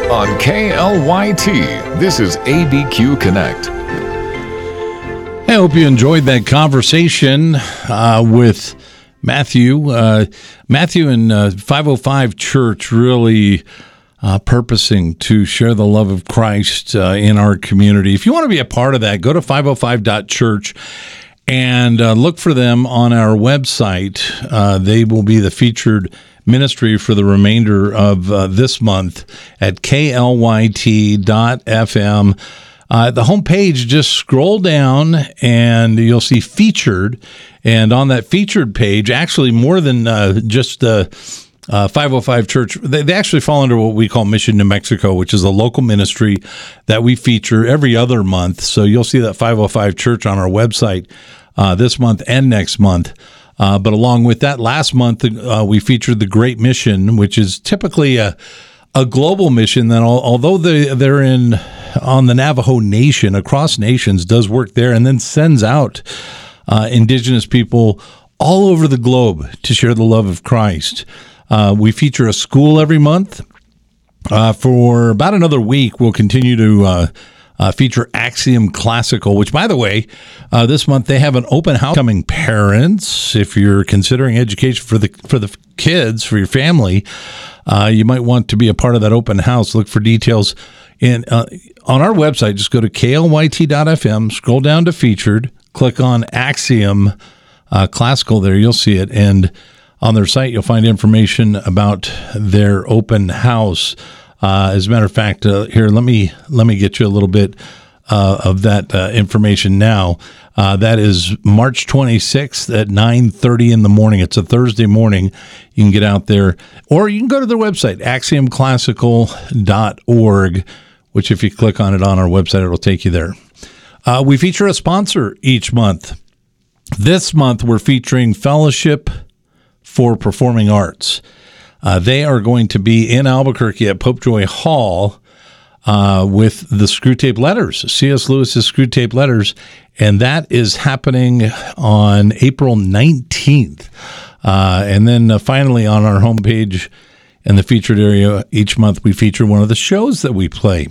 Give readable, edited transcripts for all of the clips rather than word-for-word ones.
On KLYT, this is ABQ Connect. I hope you enjoyed that conversation with Matthew. Matthew and 505 Church really purposing to share the love of Christ in our community. If you want to be a part of that, go to 505.church and look for them on our website. They will be the featured ministry for the remainder of this month at KLYT.FM. The homepage, just scroll down and you'll see featured. And on that featured page, actually more than just the 505 Church, they actually fall under what we call Mission New Mexico, which is a local ministry that we feature every other month. So you'll see that 505 Church on our website this month and next month. But along with that, last month we featured the Great Mission, which is typically a global mission that, although they're on the Navajo Nation, across nations, does work there and then sends out indigenous people all over the globe to share the love of Christ. We feature a school every month. For about another week, we'll continue to feature Axiom Classical, which, by the way, this month they have an open house. Coming parents, if you're considering education for the kids, for your family, you might want to be a part of that open house. Look for details on our website. Just go to KLYT.FM, scroll down to featured, click on Axiom Classical. There, you'll see it, and on their site, you'll find information about their open house. As a matter of fact, here, let me get you a little bit of that information now. That is March 26th at 9:30 in the morning. It's a Thursday morning. You can get out there, or you can go to their website, axiomclassical.org, which if you click on it on our website, it'll take you there. We feature a sponsor each month. This month, we're featuring Fellowship for Performing Arts. They are going to be in Albuquerque at Pope Joy Hall with the Screwtape Letters, C.S. Lewis's Screwtape Letters, and that is happening on April 19th. And then finally on our homepage in the featured area, each month we feature one of the shows that we play.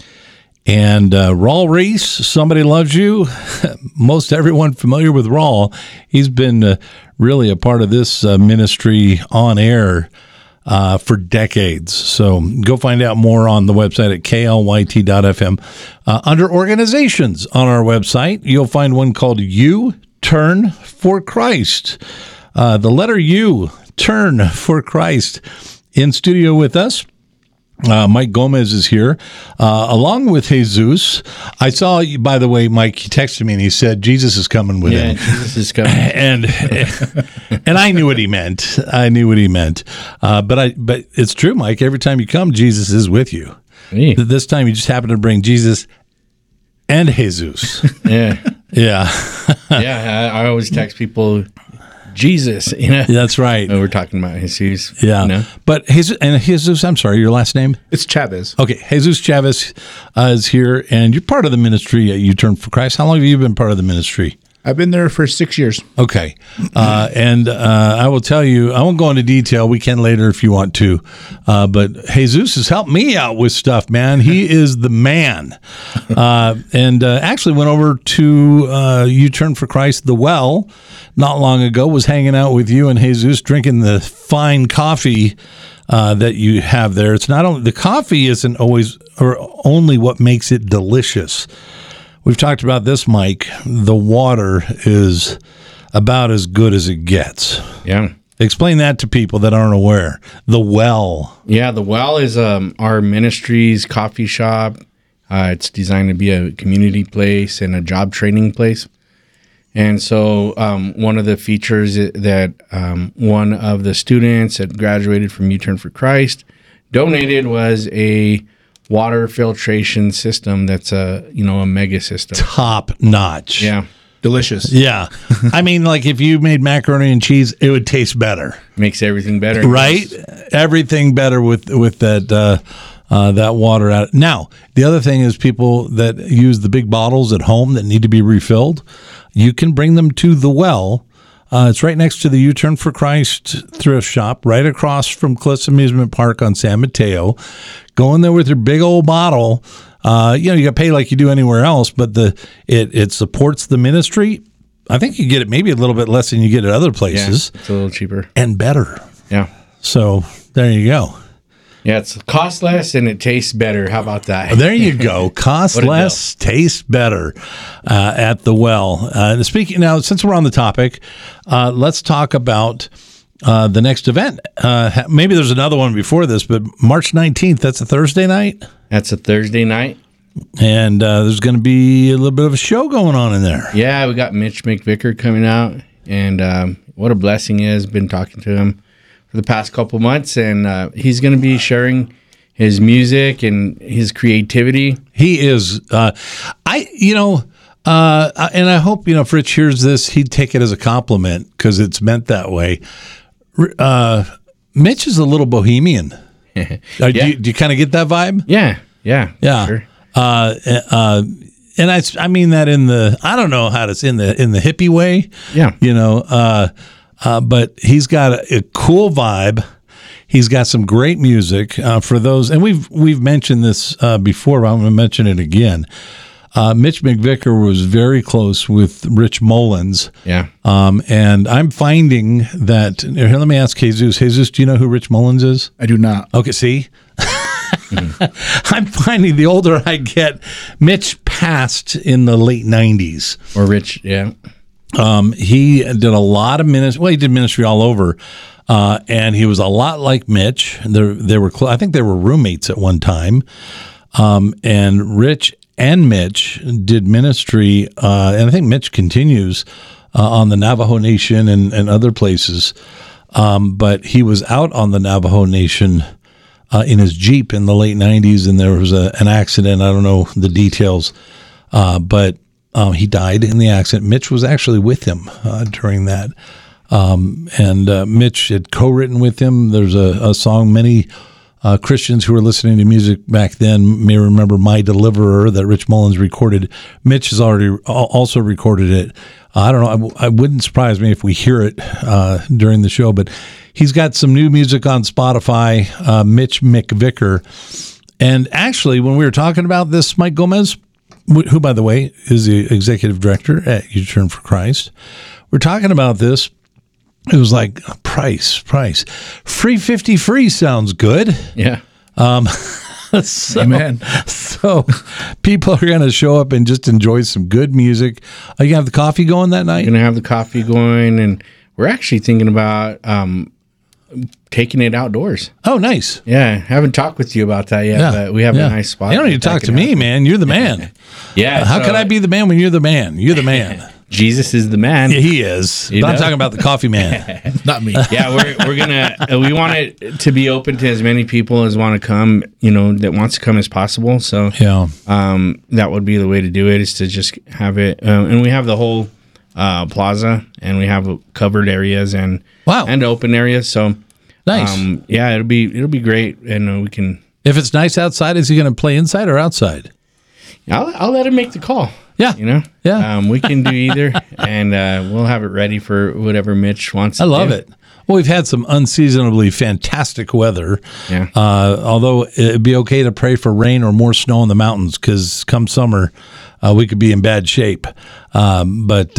And Raul Reese, Somebody Loves You, most everyone familiar with Raul. He's been really a part of this ministry on air for decades. So go find out more on the website at KLYT.FM. Under organizations on our website, you'll find one called U Turn for Christ. The letter U, Turn for Christ. In studio with us, Mike Gomez is here, along with Jesus. I saw you, by the way, Mike, he texted me and he said, Jesus is coming with him. Jesus is coming. And I knew what he meant. But it's true, Mike. Every time you come, Jesus is with you. Me. This time you just happen to bring Jesus and Jesus. Yeah. Yeah. Yeah, I always text people, Jesus, That's right. We're talking about Jesus. Yeah. But Jesus, I'm sorry, your last name? It's Chavez. Okay, Jesus Chavez is here, and you're part of the ministry at U Turn for Christ. How long have you been part of the ministry? I've been there for 6 years. Okay. And I will tell you, I won't go into detail. We can later if you want to. But Jesus has helped me out with stuff, man. He is the man. And actually went over to U Turn for Christ, The Well, not long ago, was hanging out with you and Jesus, drinking the fine coffee that you have there. It's not only, the coffee isn't always or only what makes it delicious. We've talked about this, Mike. The water is about as good as it gets. Yeah. Explain that to people that aren't aware. The Well. Yeah, The Well is our ministry's coffee shop. It's designed to be a community place and a job training place. And so one of the features that one of the students that graduated from U Turn for Christ donated was a water filtration system that's a mega system. Top notch. Yeah. Delicious. Yeah. I mean, like if you made macaroni and cheese, it would taste better. Makes everything better. Right? Everything better with that that water out. Now, the other thing is people that use the big bottles at home that need to be refilled, you can bring them to The Well. It's right next to the U-Turn for Christ thrift shop, right across from Cliffs Amusement Park on San Mateo. Go in there with your big old bottle. You got to pay like you do anywhere else, but it supports the ministry. I think you get it maybe a little bit less than you get at other places. Yeah, it's a little cheaper. And better. Yeah. So there you go. Yeah, it's cost less and it tastes better. How about that? There you go. Cost less, taste better at the Well. And speaking now, since we're on the topic, let's talk about the next event. Maybe there's another one before this, but March 19th, that's a Thursday night? That's a Thursday night. And there's going to be a little bit of a show going on in there. Yeah, we got Mitch McVicker coming out, and what a blessing it is. Been talking to him for the past couple months, and he's going to be sharing his music and his creativity. He is. And I hope, if Rich hears this, he'd take it as a compliment because it's meant that way. Mitch is a little bohemian. Do you kind of get that vibe? Yeah. Sure. And I mean that in the, I don't know how to, in the hippie way. Yeah. But he's got a cool vibe. He's got some great music for those, and we've mentioned this before, but I'm going to mention it again. Mitch McVicker was very close with Rich Mullins. Yeah. And I'm finding that, here, let me ask Jesus. Jesus, do you know who Rich Mullins is? I do not. Okay, see? I'm finding the older I get, Mitch passed in the late 90s. Or Rich, yeah. He did a lot of ministry. Well, he did ministry all over. And he was a lot like Mitch. They were, I think they were roommates at one time. And Rich and Mitch did ministry, and I think Mitch continues on the Navajo Nation and other places. But he was out on the Navajo Nation in his Jeep in the late 90s, and there was an accident. I don't know the details, but he died in the accident. Mitch was actually with him during that. And Mitch had co-written with him. There's a song many Christians who were listening to music back then may remember, My Deliverer, that Rich Mullins recorded. Mitch has already also recorded it. I don't know. I wouldn't surprise me if we hear it during the show, but he's got some new music on Spotify, Mitch McVicker. And actually, when we were talking about this, Mike Gomez, who, by the way, is the executive director at U-Turn for Christ, we're talking about this. It was like, price. Free 50 free sounds good. Yeah. Amen. So people are going to show up and just enjoy some good music. Are you going to have the coffee going that night? We're going to have the coffee going, and we're actually thinking about taking it outdoors. Oh, nice. Yeah. I haven't talked with you about that yet, but we have a nice spot. You don't need to talk to me, man. You're the man. Yeah. How could I be the man when you're the man? You're the man. Jesus is the man. Yeah, he is. But I'm talking about the coffee man. Not me. Yeah, we're gonna we want it to be open to as many people as want to come, that wants to come as possible. So Yeah. that would be the way to do it, is to just have it, and we have the whole plaza, and we have covered areas and open areas. So Nice. Yeah, it'll be great, and we can. If it's nice outside, is he going to play inside or outside? I'll let him make the call. Yeah. Yeah. We can do either, and we'll have it ready for whatever Mitch wants. I love it. Well, we've had some unseasonably fantastic weather. Yeah. Although it'd be okay to pray for rain or more snow in the mountains, because come summer, we could be in bad shape. March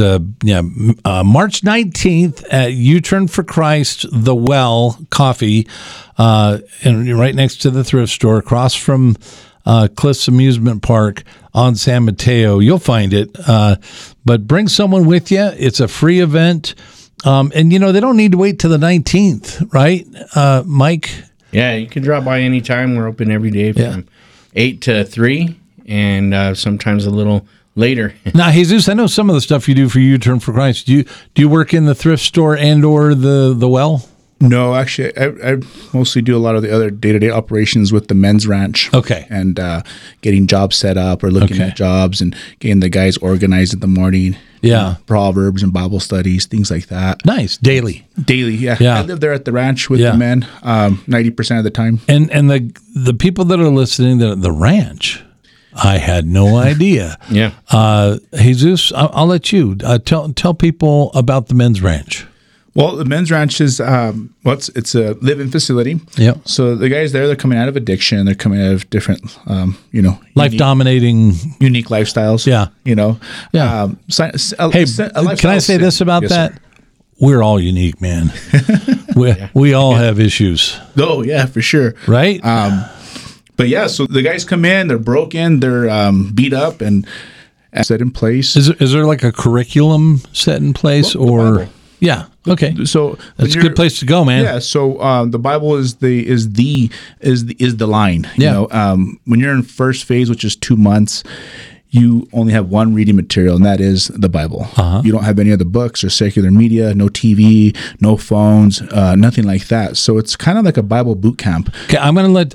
19th at U-Turn for Christ, The Well Coffee, and right next to the thrift store, across from Cliffs Amusement Park on San Mateo. You'll find it. But bring someone with you. It's a free event. And, they don't need to wait till the 19th, right, Mike? Yeah, you can drop by anytime. We're open every day from 8 to 3, and sometimes a little later. Now, Jesus, I know some of the stuff you do for U-Turn for Christ. Do you work in the thrift store and or the well? No, actually, I mostly do a lot of the other day-to-day operations with the men's ranch. Okay. And getting jobs set up or looking at jobs and getting the guys organized in the morning. Yeah. Proverbs and Bible studies, things like that. Nice. Daily, yeah. I live there at the ranch with the men 90% of the time. And the people that are listening, the ranch, I had no idea. Yeah. Jesus, I'll let you tell people about the Men's Ranch. Well, the Men's Ranch is it's a live-in facility. Yeah. So the guys there, they're coming out of addiction. They're coming out of different, Life dominating, unique lifestyles. Yeah. Yeah. Hey, can I say this about that? We're all unique, man. we all have issues. Oh yeah, for sure. Right. But yeah, so the guys come in, they're broken, they're beat up and set in place. Is there like a curriculum set in place, or? Yeah. Okay. So that's a good place to go, man. Yeah. So the Bible is the line. Yeah. When you're in first phase, which is 2 months, you only have one reading material, and that is the Bible. You don't have any other books or secular media, no TV, no phones, nothing like that. So it's kind of like a Bible boot camp. Okay, I'm going to let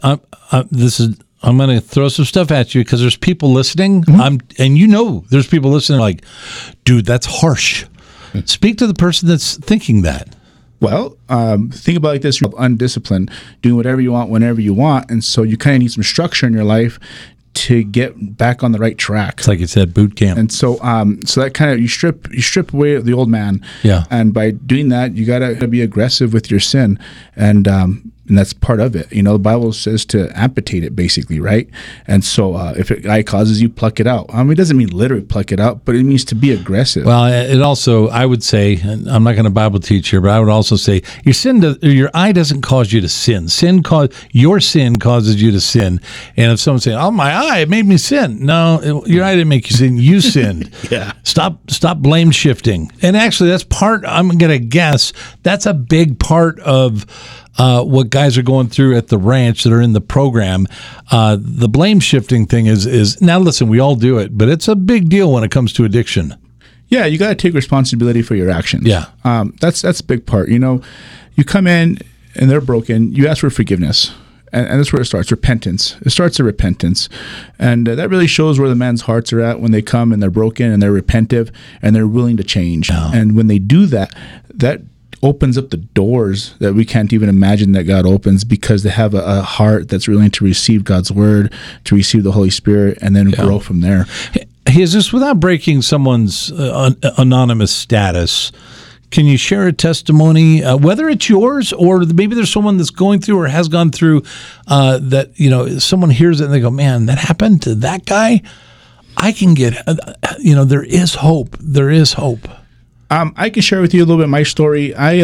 I'm going to throw some stuff at you because there's people listening. Mm-hmm. There's people listening like, dude, that's harsh. Speak to the person that's thinking that. Well, think about it like this: you're undisciplined, doing whatever you want, whenever you want, and so you kind of need some structure in your life to get back on the right track. It's like it said, boot camp. And so, so that kind of you strip away the old man. Yeah. And by doing that, you gotta be aggressive with your sin, and that's part of it. The Bible says to amputate it, basically, right? And so, if a guy causes you, pluck it out. It doesn't mean literally pluck it out, but it means to be aggressive. Well, it also, I would say, and I'm not going to Bible teach here, but I would also say your eye doesn't cause you to sin. Your sin causes you to sin. And if someone's saying, "Oh, my eye, it made me sin," no, your eye didn't make you sin. You sinned. Yeah. Stop blame shifting. And actually, that's part. I'm going to guess that's a big part of what guys are going through at the ranch that are in the program. The blame shifting thing is now. Listen, we all do it, but it's a big deal when it comes to addiction. Yeah, you got to take responsibility for your actions. Yeah, that's a big part. You come in and they're broken. You ask for forgiveness, and that's where it starts. Repentance. It starts at repentance, and that really shows where the men's hearts are at when they come and they're broken and they're repentive and they're willing to change. Yeah. And when they do that opens up the doors that we can't even imagine that God opens, because they have a heart that's willing to receive God's word, to receive the Holy Spirit, and then grow from there. Is this without breaking someone's anonymous status? Can you share a testimony, whether it's yours or maybe there's someone that's going through or has gone through that, someone hears it and they go, man, that happened to that guy? I can get, there is hope. There is hope. I can share with you a little bit of my story. I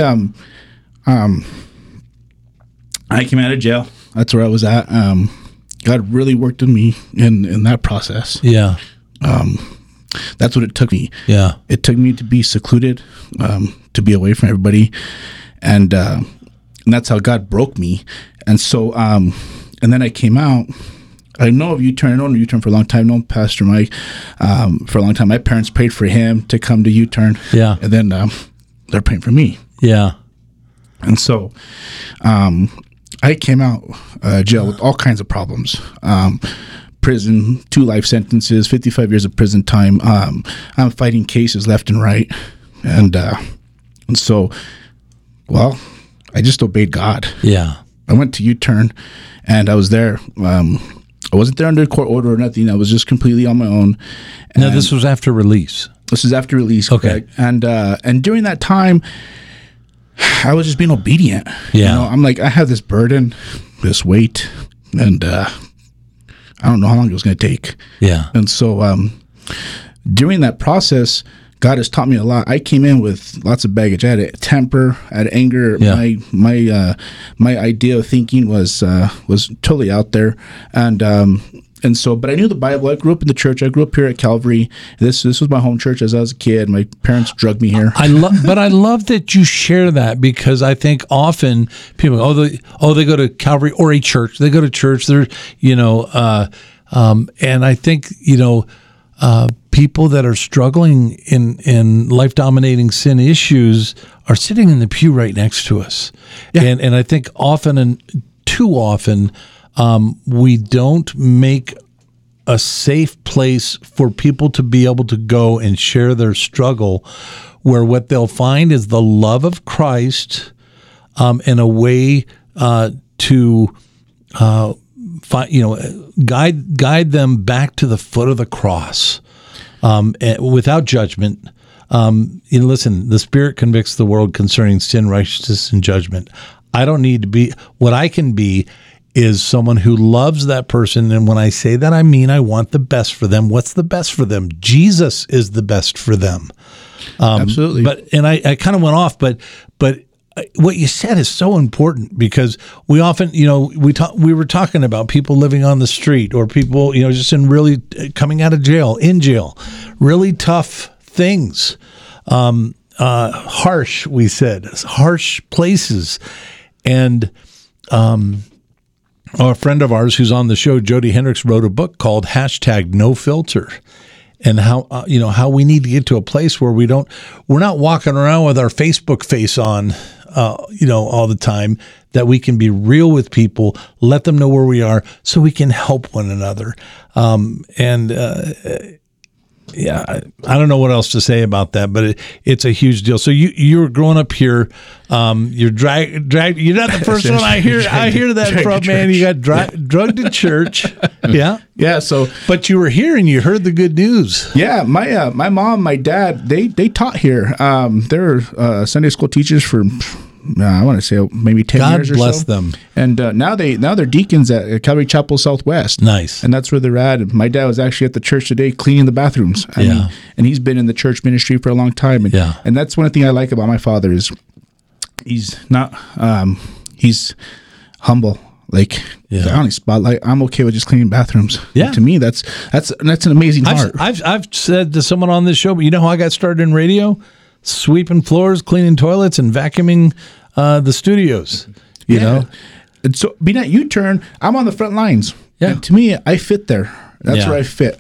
came out of jail. That's where I was at. God really worked on me in that process. Yeah. That's what it took me. Yeah. It took me to be secluded, to be away from everybody. And that's how God broke me. And so, and then I came out. I know of U-Turn. I know U-Turn for a long time. I know Pastor Mike for a long time. My parents prayed for him to come to U-Turn. Yeah. And then they're praying for me. Yeah. And so I came out jail with all kinds of problems. Prison, 2 life sentences, 55 years of prison time. I'm fighting cases left and right. And so, well, I just obeyed God. Yeah. I went to U-Turn and I was there. I wasn't there under court order or nothing. I was just completely on my own. Now, this was after release. This is after release, okay. Correct? And during that time, I was just being obedient. Yeah. I'm like, I have this burden, this weight, and I don't know how long it was going to take. Yeah. And so during that process, God has taught me a lot. I came in with lots of baggage. I had a temper, I had anger. Yeah. My idea of thinking was totally out there, and so. But I knew the Bible. I grew up in the church. I grew up here at Calvary. This was my home church as I was a kid. My parents drugged me here. I love that you share that, because I think often people they go to Calvary or a church. They go to church. They're and I think people that are struggling in life-dominating sin issues are sitting in the pew right next to us. Yeah. And I think often and too often we don't make a safe place for people to be able to go and share their struggle, where what they'll find is the love of Christ and a way to guide them back to the foot of the cross, without judgment. Listen, the Spirit convicts the world concerning sin, righteousness, and judgment. I don't need to be. What I can be is someone who loves that person. And when I say that, I mean I want the best for them. What's the best for them? Jesus is the best for them. Absolutely. And I kind of went off, but what you said is so important, because we often, we were talking about people living on the street, or people, just coming out of jail, in jail, really tough things, harsh, we said, harsh places. And a friend of ours who's on the show, Jody Hendricks, wrote a book called #NoFilter. And how we need to get to a place where we're not walking around with our Facebook face on, all the time, that we can be real with people, let them know where we are, so we can help one another. I don't know what else to say about that, but it's a huge deal. So you were growing up here. You're dragged. You're not the first one I hear that from, man. You got drugged to church. Yeah. Yeah. So, but you were here and you heard the good news. Yeah. My mom, my dad, they taught here. They're Sunday school teachers for, I want to say maybe 10 years or so. God bless them. And now they're deacons at Calvary Chapel Southwest. Nice. And that's where they're at. And my dad was actually at the church today cleaning the bathrooms. And he's been in the church ministry for a long time. And that's one thing I like about my father is he's not he's humble. Like, I don't spotlight. I'm okay with just cleaning bathrooms. Yeah. And to me, that's an amazing heart. I've said to someone on this show, but you know how I got started in radio? Sweeping floors, cleaning toilets, and vacuuming the studios. You know, and so being at U-Turn, I'm on the front lines. Yeah. And to me, I fit there. That's where I fit.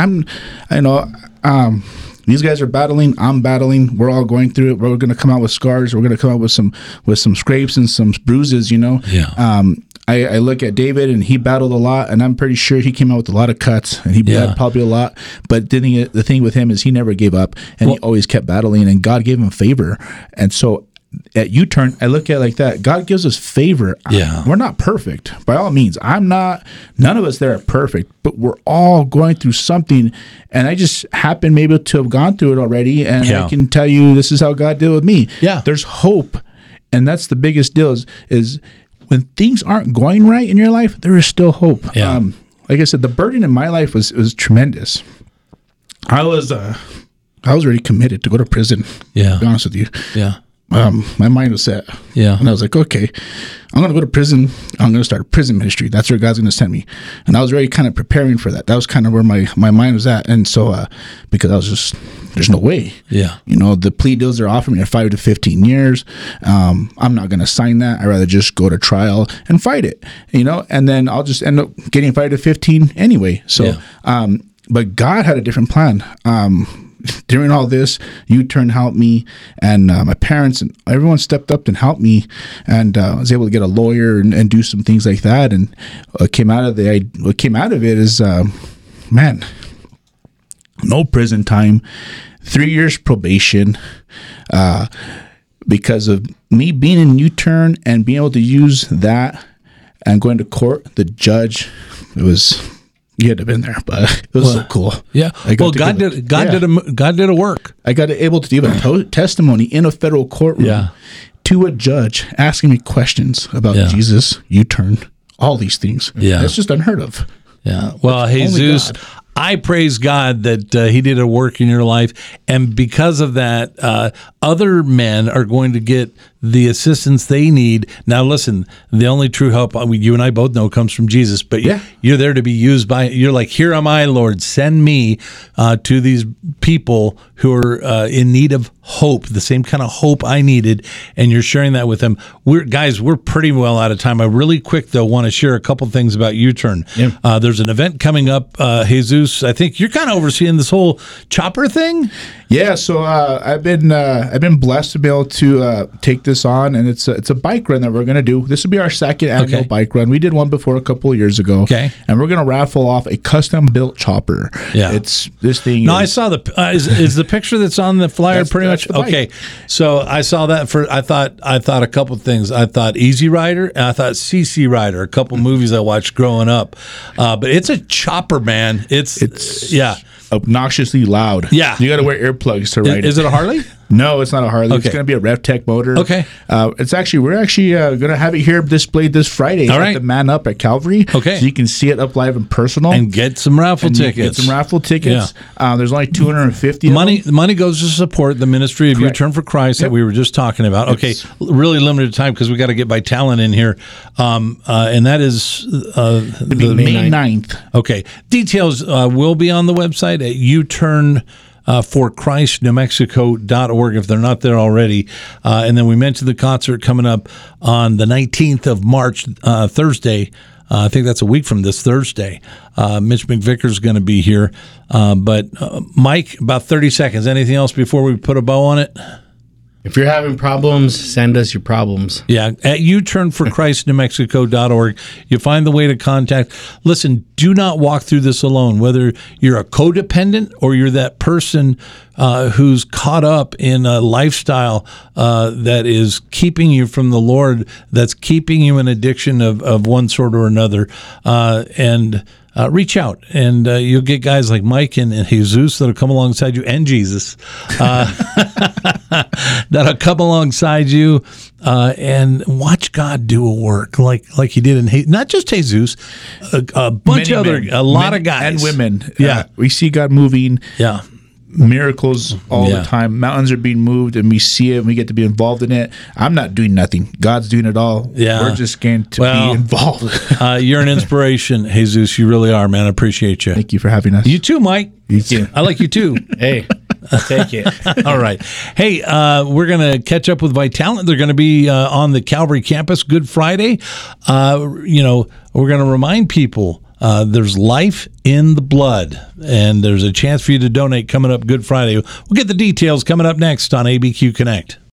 These guys are battling. I'm battling. We're all going through it. We're going to come out with scars. We're going to come out with some scrapes and some bruises. Yeah. I look at David, and he battled a lot, and I'm pretty sure he came out with a lot of cuts, and he bled probably a lot. But the thing with him is he never gave up, and he always kept battling, and God gave him favor. And so at U-Turn, I look at it like that. God gives us favor. Yeah. We're not perfect, by all means. I'm not. None of us there are perfect, but we're all going through something, and I just happen maybe to have gone through it already, and I can tell you this is how God did with me. Yeah. There's hope, and that's the biggest deal is when things aren't going right in your life, there is still hope. Yeah. Like I said, the burden in my life was tremendous. I was already committed to go to prison. Yeah. To be honest with you. Yeah. My mind was set. Yeah. And I was like, okay, I'm going to go to prison. I'm going to start a prison ministry. That's where God's going to send me. And I was already kind of preparing for that. That was kind of where my mind was at. And so, because I was just, there's no way. Yeah. The plea deals they're offering me are 5 to 15 years. I'm not going to sign that. I'd rather just go to trial and fight it, and then I'll just end up getting 5 to 15 anyway. So, but God had a different plan. During all this, U-Turn helped me, and my parents and everyone stepped up and helped me, and I was able to get a lawyer and do some things like that. And what came out of it is, no prison time, 3 years probation, because of me being in U-Turn and being able to use that and going to court. The judge, you had to have been there, but it was so cool. Yeah. God did a work. I got able to give a testimony in a federal courtroom to a judge asking me questions about Jesus, U-Turn, all these things. Yeah. That's just unheard of. Yeah. Well, Jesus, I praise God that he did a work in your life. And because of that, other men are going to get the assistance they need. Now, listen, the only true help you and I both know comes from Jesus, but you're there to be used you're like, here am I, Lord, send me to these people who are in need of hope, the same kind of hope I needed, and you're sharing that with them. We're pretty well out of time. I really quick, though, want to share a couple things about U-Turn. Yeah. There's an event coming up, Jesus, Jesus, I think you're kind of overseeing this whole chopper thing. Yeah, so I've been blessed to be able to take this on, and it's a bike run that we're going to do. This will be our second annual bike run. We did one before a couple of years ago. Okay, and we're going to raffle off a custom built chopper. Yeah, it's this thing. No, I saw the is the picture that's on the flyer pretty much okay. So I saw that I thought a couple of things. I thought Easy Rider and I thought CC Rider, a couple movies I watched growing up. But it's a chopper, man. It's obnoxiously loud. Yeah, you got to wear earplugs to ride it. Is it a Harley? No, it's not a Harley. Okay. It's going to be a RevTech motor. Okay. We're actually going to have it here displayed this Friday at the Man Up at Calvary. Okay. So you can see it up live and personal. And get some raffle tickets. Yeah. There's only 250 The money goes to support the ministry of U-Turn for Christ that we were just talking about. Okay. Really limited time because we got to get by talent in here. And that is May 9th. Okay. Details will be on the website at U-Turn for Christ, New Mexico.org if they're not there already. And then we mentioned the concert coming up on the 19th of March, Thursday. I think that's a week from this Thursday. Mitch McVicker's is going to be here. But Mike, about 30 seconds. Anything else before we put a bow on it? If you're having problems, send us your problems. Yeah, at uturnforchristnewmexico.org, you find the way to contact. Listen, do not walk through this alone, whether you're a codependent or you're that person who's caught up in a lifestyle that is keeping you from the Lord, that's keeping you in addiction of one sort or another. Reach out, and you'll get guys like Mike and Jesus that'll come alongside you, and Jesus that'll come alongside you and watch God do a work like He did in not just Jesus, a bunch of a lot of guys and women. Yeah, we see God moving. Yeah. Miracles all the time. Mountains are being moved, and we see it, and we get to be involved in it. I'm not doing nothing. God's doing it all. Yeah. We're just going to be involved. You're an inspiration, Jesus. You really are, man. I appreciate you. Thank you for having us. You too, Mike. You too. I like you too. Hey, I'll take it. All right. Hey, we're going to catch up with Vitalant. They're going to be on the Calvary campus Good Friday. We're going to remind people there's life in the blood, and there's a chance for you to donate coming up Good Friday. We'll get the details coming up next on ABQ Connect.